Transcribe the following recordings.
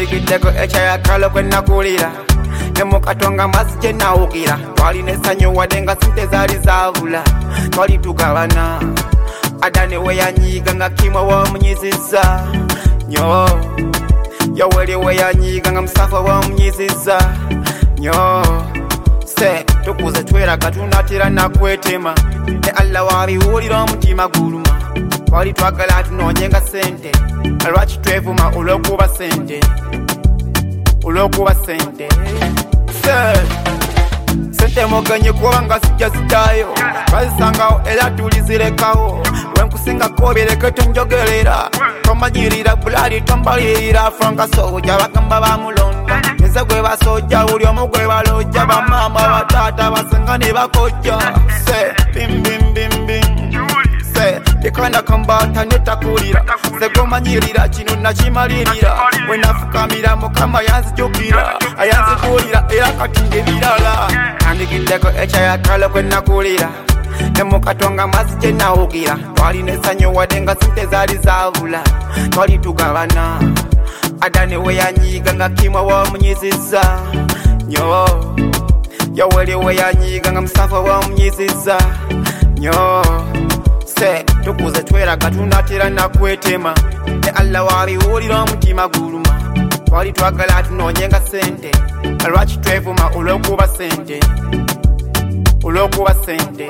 Tandikideko ekyayakalo kwe nakulira ne mu katonga amazzi gye nawukira twalina essanyu wadde nga sente zaali zaabula twali tugabana Adani we yanyiga nga kimwe wamunyizizza nyo Yoweri we yanyiga nga Mustafa wamunyizizza nyo Se tukuze tweraga tunatera nakwetema ne Allah wabiwulira omutima guluma twali twagala tunoonye nga sente lwaki twevuma olw'okuba sente Sente mogenye kuba nga sijja zitayo bazisangawo era tulizirekawo wenkusingako bireke tonjogerera tomanyirira bulali tombalirira franka soja bagamba bamulonda nze gwe basojja buli omu gwe balojja bamama bataata basenga ne bakojja se bimbimbimbi se tekanda kambata netakulira segomanyirira kino nakimalirira wenafukamira mukama yanzijukira ayanzikulira era kati ebirala Tandikideko ekyayakalo kwe nakulira ne mu katonga amazzi gye nawukira twalina essanyu wadde nga sente zaali zaabula twali tugabana Adani we yanyiga nga kimwe wamunyizizza nyo Yoweri we yanyiga nga Mustafa wamunyizizza nyo Se tukuze tweraga tunatera nakwetema ne Allah wabiwulira omutima guluma twali twagala tunoonye nga sente lwaki twevuma olw'okuba sente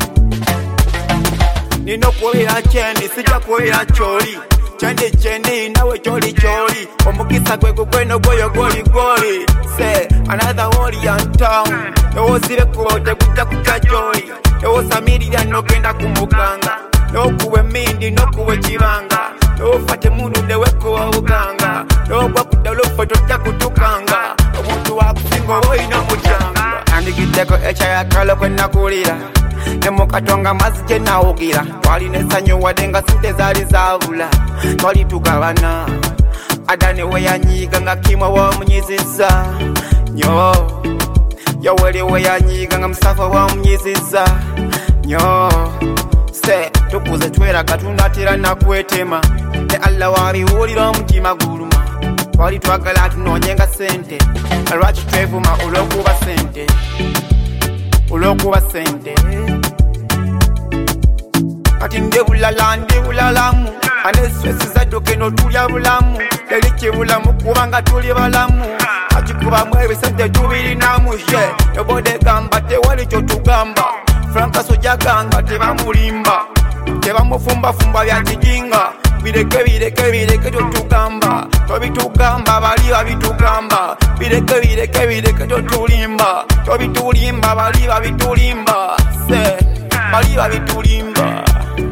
nina okubeera kyendi sijja kubeera kyoli kyendi nawe kyoli omukisa gwe gugweno gwoyo goligoli se another warrior town ewozire kuba otegujja kutya gyoli ewosamirira nogenda ku muganga nokuwa emindi nokuwa ekibanga nofate mununde wekuwa buganga nogwa kudda oluffe tojja kutukanga omuntu wakusinga oba olina omutyanga Tandikideko ekyayakalo kwe nakulira ne mu katonga amazzi gye nawukira twalina essanyu wadde nga sente zaali zaabula twali tugabana Adani we yanyiga nga kimwe wamunyizizza nyo Yoweri we yanyiga nga Mustafa wamunyizizza nyo Se tukuze tweraga tunatera nakwetema ne Allah wabiwulira omutima guluma twali twagala tunoonye nga sente lwaki twevuma olw'okuba sente kati ndi bulalamu aneswesi zadduke n'otulya bulamu teri kibulamu kubanga tuli balamu akikubamu ebisente tubirinamu ebode gamba tewali kyotugamba franka soja ganga tebamulimba tebamufumbafumba byakijinga bireke totugamba tobitugamba bali babitugamba bireke totulimba tobitulimba bali babitulimba se bali babitulimba